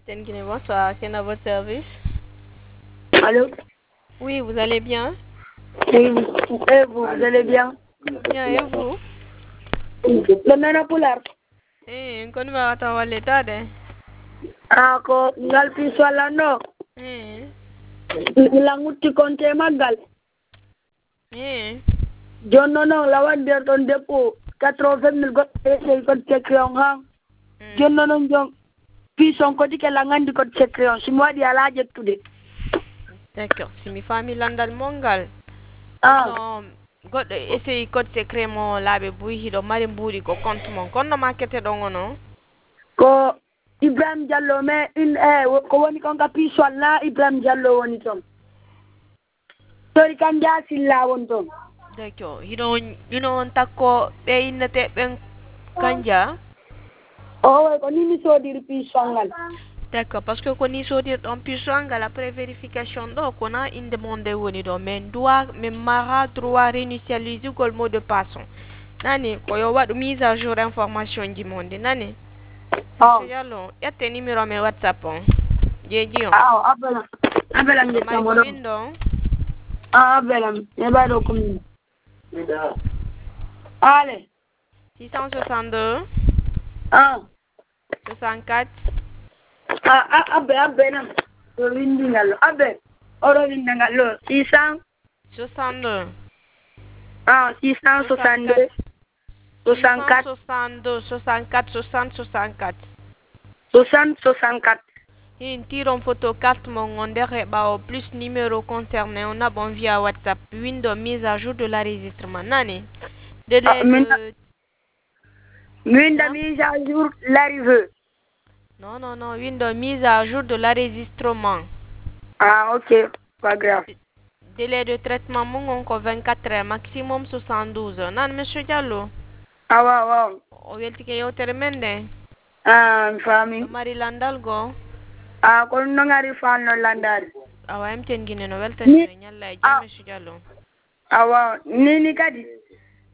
Guinée, bonsoir. Quel est votre service? Allô? Oui, vous allez bien? Oui, et vous allez bien? Bien, et vous? Le nana pular. Kon ba ta wale ta de? Ako ngal piswala no. Eh. Languti konte magal. Eh. Jono no lawan der ton depo 80,000 got got sekreon hang. Jono no jong pison ko dike langan di got sekreon. Simwa di alaje tude. D'accord. Si mi famille landal mongal. Ah. Goɗɗo essayi code secret mo laaɓe buyi hiɗo mari mbuuɗi ko compte mon kono makete ɗon ono Ko Ibrahim Diallo me in ko woni kon ka piswal na Ibrahim Diallo woni ton. Tori kan jasilla won ton. d'accord hino on takko ɓe innete ɓen kanja Oh, ko nini sodiri piswal ngal. d'accord parce que ko ni sodirɗon puissant ngal après vérification ɗo kona inde mon nde woni ɗo min mara droit réinitialisugol mot de passe on nani ko yo waɗu mise à jour information ji mon nde nani monsieur Diallo ƴette numéro men whatsapp on jeeji on abelam je mari ko tamodo min ɗon abelam e ɓaɗo commune ale 662 64 abbe nam ɗo windingal ɗo abbe oɗo windangal ɗo 62 662 64 62 64 60 64 64 in tiron photo carte mon on nder ɓawo plus numéro concerné on a bon via whatsapp window mise à jour de l'enregistrement nani délai de window mise à jour l'arrivée non window mise à jour de l'enregistrement ok pas grave délai de traitement mon on ko 24 heures maximum 72 heures nan monsieur Diallo waaw o weltike yewtere men nde mi faami mari landal go kono no ngari falno landade awa emten Guinée no weltanino ñalla e jam monsieur Diallo awa nini kadi